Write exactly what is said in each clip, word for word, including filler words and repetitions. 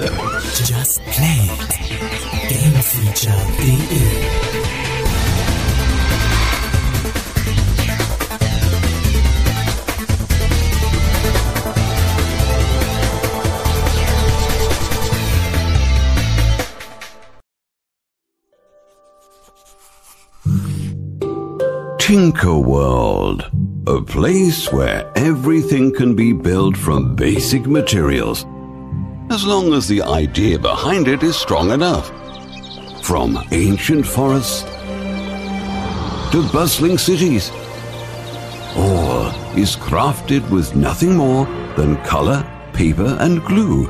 Just Play. Gamefeature punkt de Tinker World, a place where everything can be built from basic materials, as long as the idea behind it is strong enough. From ancient forests to bustling cities, all is crafted with nothing more than color, paper and glue.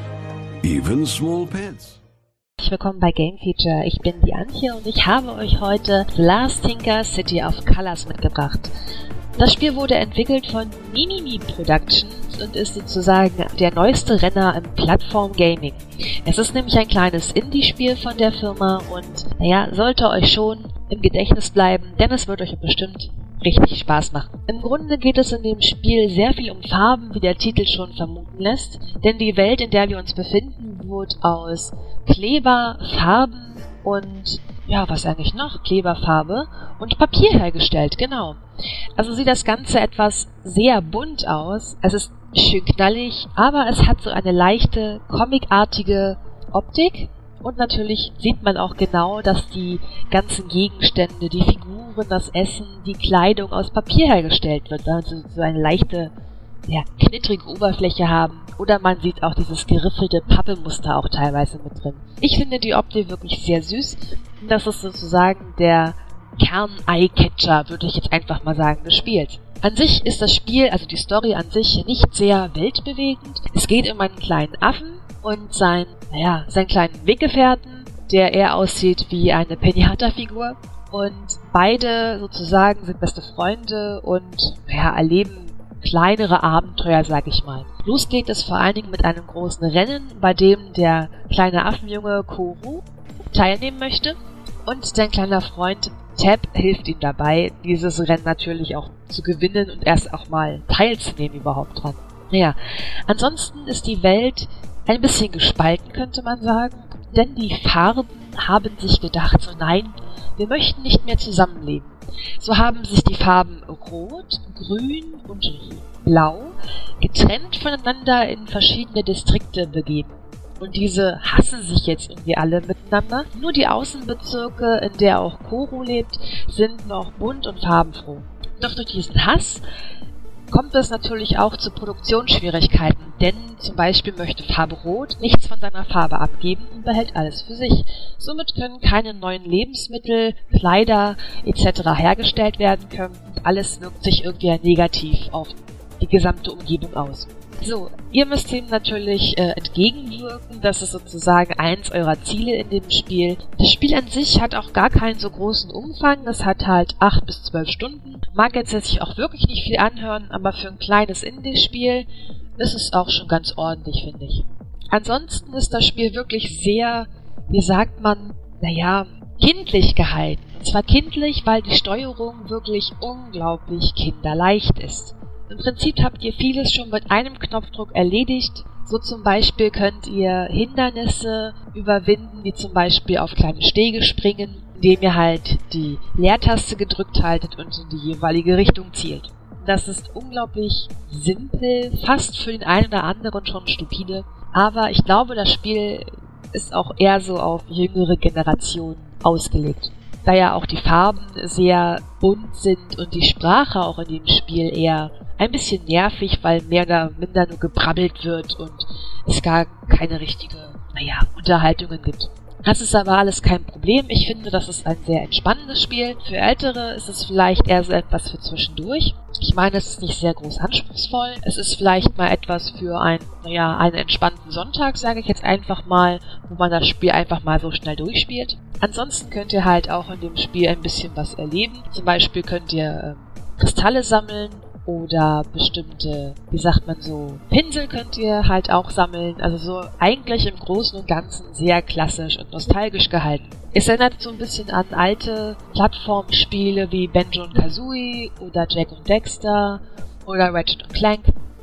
Even small pets. Willkommen bei Game Feature. Ich bin die Antje und ich habe euch heute The Last Tinker City of Colors mitgebracht. Das Spiel wurde entwickelt von Mimimi Productions und ist sozusagen der neueste Renner im Plattform-Gaming. Es ist nämlich ein kleines Indie-Spiel von der Firma und, naja, sollte euch schon im Gedächtnis bleiben, denn es wird euch bestimmt richtig Spaß machen. Im Grunde geht es in dem Spiel sehr viel um Farben, wie der Titel schon vermuten lässt, denn die Welt, in der wir uns befinden, wird aus Kleber, Farben und, ja, was eigentlich noch? Kleberfarbe und Papier hergestellt, genau. Also sieht das Ganze etwas sehr bunt aus. Es ist schön knallig, aber es hat so eine leichte, comicartige Optik. Und natürlich sieht man auch genau, dass die ganzen Gegenstände, die Figuren, das Essen, die Kleidung aus Papier hergestellt wird, weil sie so eine leichte, ja, knittrige Oberfläche haben. Oder man sieht auch dieses geriffelte Pappelmuster auch teilweise mit drin. Ich finde die Optik wirklich sehr süß. Und das ist sozusagen der Kern-Eye-Catcher, würde ich jetzt einfach mal sagen, des Spiels. An sich ist das Spiel, also die Story an sich, nicht sehr weltbewegend. Es geht um einen kleinen Affen und sein, naja, seinen kleinen Weggefährten, der eher aussieht wie eine Pinata-Figur. Und beide sozusagen sind beste Freunde und, ja, erleben kleinere Abenteuer, sag ich mal. Los geht es vor allen Dingen mit einem großen Rennen, bei dem der kleine Affenjunge Koru teilnehmen möchte. Und sein kleiner Freund Tab hilft ihm dabei, dieses Rennen natürlich auch zu gewinnen und erst auch mal teilzunehmen überhaupt dran. Naja, ansonsten ist die Welt ein bisschen gespalten, könnte man sagen, denn die Farben haben sich gedacht, so nein, wir möchten nicht mehr zusammenleben. So haben sich die Farben Rot, Grün und Blau getrennt voneinander in verschiedene Distrikte begeben. Und diese hassen sich jetzt irgendwie alle miteinander. Nur die Außenbezirke, in der auch Koru lebt, sind noch bunt und farbenfroh. Doch durch diesen Hass kommt es natürlich auch zu Produktionsschwierigkeiten, denn zum Beispiel möchte Farbe Rot nichts von seiner Farbe abgeben und behält alles für sich. Somit können keine neuen Lebensmittel, Kleider et cetera hergestellt werden können und alles wirkt sich irgendwie negativ auf die gesamte Umgebung aus. So, ihr müsst ihm natürlich äh, entgegenwirken, das ist sozusagen eins eurer Ziele in dem Spiel. Das Spiel an sich hat auch gar keinen so großen Umfang, es hat halt acht bis zwölf Stunden. Mag jetzt sich auch wirklich nicht viel anhören, aber für ein kleines Indie-Spiel ist es auch schon ganz ordentlich, finde ich. Ansonsten ist das Spiel wirklich sehr, wie sagt man, naja, kindlich gehalten. Und zwar kindlich, weil die Steuerung wirklich unglaublich kinderleicht ist. Im Prinzip habt ihr vieles schon mit einem Knopfdruck erledigt. So zum Beispiel könnt ihr Hindernisse überwinden, wie zum Beispiel auf kleine Stege springen, indem ihr halt die Leertaste gedrückt haltet und in die jeweilige Richtung zielt. Das ist unglaublich simpel, fast für den einen oder anderen schon stupide. Aber ich glaube, das Spiel ist auch eher so auf jüngere Generationen ausgelegt. Da ja auch die Farben sehr bunt sind und die Sprache auch in dem Spiel eher ein bisschen nervig, weil mehr oder minder nur gebrabbelt wird und es gar keine richtige, naja, Unterhaltungen gibt. Das ist aber alles kein Problem. Ich finde, das ist ein sehr entspannendes Spiel. Für Ältere ist es vielleicht eher so etwas für zwischendurch. Ich meine, es ist nicht sehr groß anspruchsvoll. Es ist vielleicht mal etwas für ein, naja, einen entspannten Sonntag, sage ich jetzt einfach mal, wo man das Spiel einfach mal so schnell durchspielt. Ansonsten könnt ihr halt auch in dem Spiel ein bisschen was erleben. Zum Beispiel könnt ihr ähm, Kristalle sammeln oder bestimmte, wie sagt man so, Pinsel könnt ihr halt auch sammeln. Also so eigentlich im Großen und Ganzen sehr klassisch und nostalgisch gehalten. Es erinnert so ein bisschen an alte Plattformspiele wie Banjo und Kazooie oder Jack und Dexter oder Ratchet und Clank.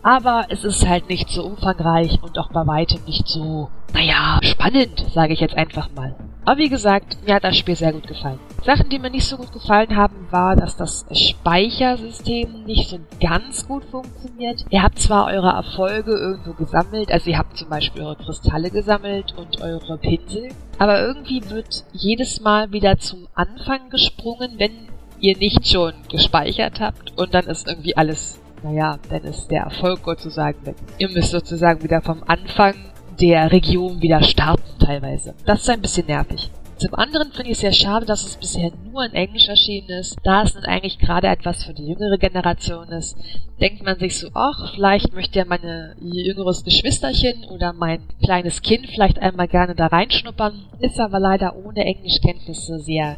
Aber es ist halt nicht so umfangreich und auch bei weitem nicht so, naja, spannend, sage ich jetzt einfach mal. Aber wie gesagt, mir hat das Spiel sehr gut gefallen. Sachen, die mir nicht so gut gefallen haben, war, dass das Speichersystem nicht so ganz gut funktioniert. Ihr habt zwar eure Erfolge irgendwo gesammelt, also ihr habt zum Beispiel eure Kristalle gesammelt und eure Pinsel, aber irgendwie wird jedes Mal wieder zum Anfang gesprungen, wenn ihr nicht schon gespeichert habt, und dann ist irgendwie alles, naja, dann ist der Erfolg sozusagen weg. Ihr müsst sozusagen wieder vom Anfang der Region wieder starten teilweise. Das ist ein bisschen nervig. Zum anderen finde ich es sehr schade, dass es bisher nur in Englisch erschienen ist, da es nun eigentlich gerade etwas für die jüngere Generation ist. Denkt man sich so, ach, vielleicht möchte ja meine jüngeres Geschwisterchen oder mein kleines Kind vielleicht einmal gerne da reinschnuppern, ist aber leider ohne Englischkenntnisse sehr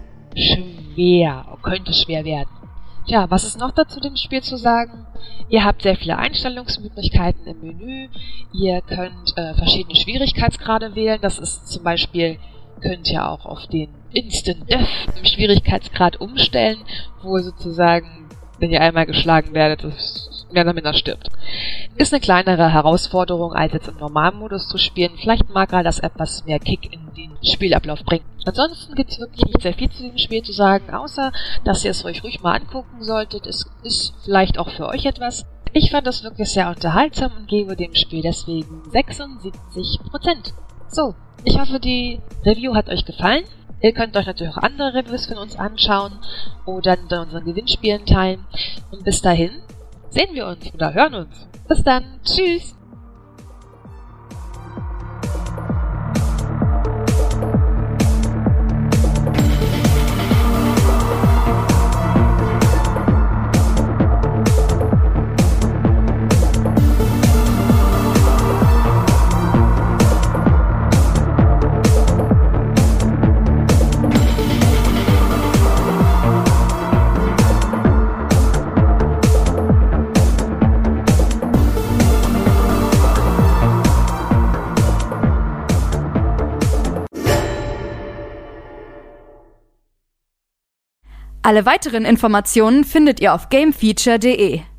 schwer, könnte schwer werden. Tja, was ist noch dazu dem Spiel zu sagen? Ihr habt sehr viele Einstellungsmöglichkeiten im Menü. Ihr könnt äh, verschiedene Schwierigkeitsgrade wählen. Das ist zum Beispiel, könnt ihr auch auf den Instant Death im Schwierigkeitsgrad umstellen, wo ihr sozusagen, wenn ihr einmal geschlagen werdet, mehr oder minder stirbt. Ist eine kleinere Herausforderung, als jetzt im Normalmodus zu spielen. Vielleicht mag er das etwas mehr Kick in den Spielablauf bringen. Ansonsten gibt es wirklich nicht sehr viel zu dem Spiel zu sagen, außer, dass ihr es euch ruhig mal angucken solltet. Es ist vielleicht auch für euch etwas. Ich fand das wirklich sehr unterhaltsam und gebe dem Spiel deswegen sechsundsiebzig Prozent. So, ich hoffe, die Review hat euch gefallen. Ihr könnt euch natürlich auch andere Reviews von uns anschauen oder in unseren Gewinnspielen teilen. Und bis dahin sehen wir uns oder hören uns. Bis dann. Tschüss. Alle weiteren Informationen findet ihr auf gamefeature punkt de.